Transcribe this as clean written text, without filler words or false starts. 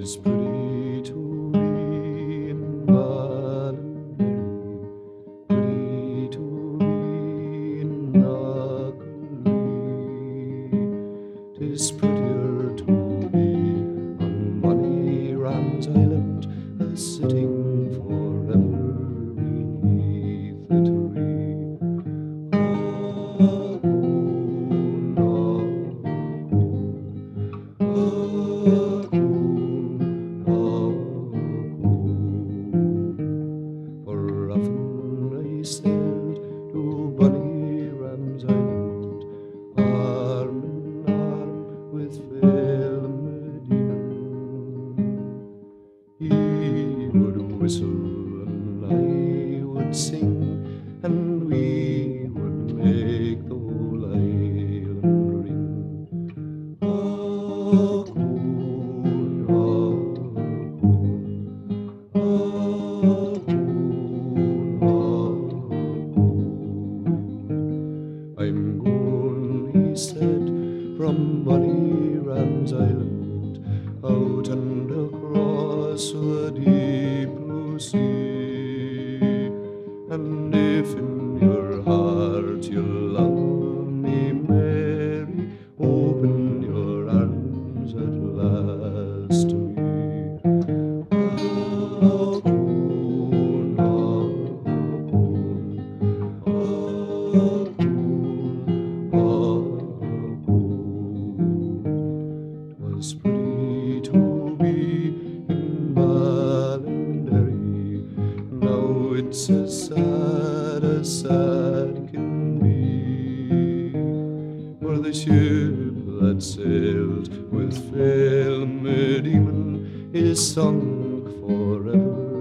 'Tis pretty to be in Ballinderry, pretty to be in Knockley. 'Tis prettier to be on bonny Ram's Island, a-sitting forever beneath the tree. Aughnoon, Aughnoon, Aughnoon. For often I sailed to bonny Ram's Island, arm in arm with Phelim-a-Deeman. He would whistle and I would sing, and we would make the whole island ring. Aughnoon, Aughnoon, Aughnoon, Aughnoon. I'm going, he said, from bonny Ram's Island, out and across the deep blue sea. And if in your heart you love me, Mary, open your arms at last to me. Aughnoon, Aughnoon, Aughnoon, Aughnoon. 'Twas pretty to be in Ballinderry, now it's as sad can be. For the ship that sailed with Phelim-a-Deeman is sunk forever